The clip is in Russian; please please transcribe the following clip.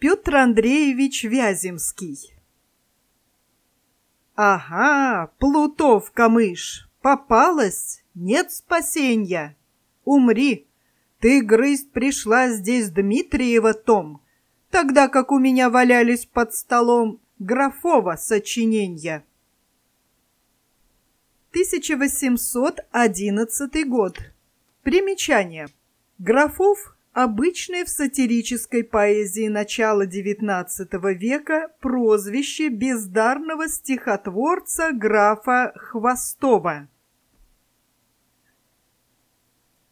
Петр Андреевич Вяземский. Ага, Плутовка-мышь, попалась, нет спасенья. Умри, ты грызть пришла здесь Дмитриева том, тогда как у меня валялись под столом Графова сочиненья. 1811 год. Примечание. Графов – обычное в сатирической поэзии начала XIX века прозвище бездарного стихотворца графа Хвостова.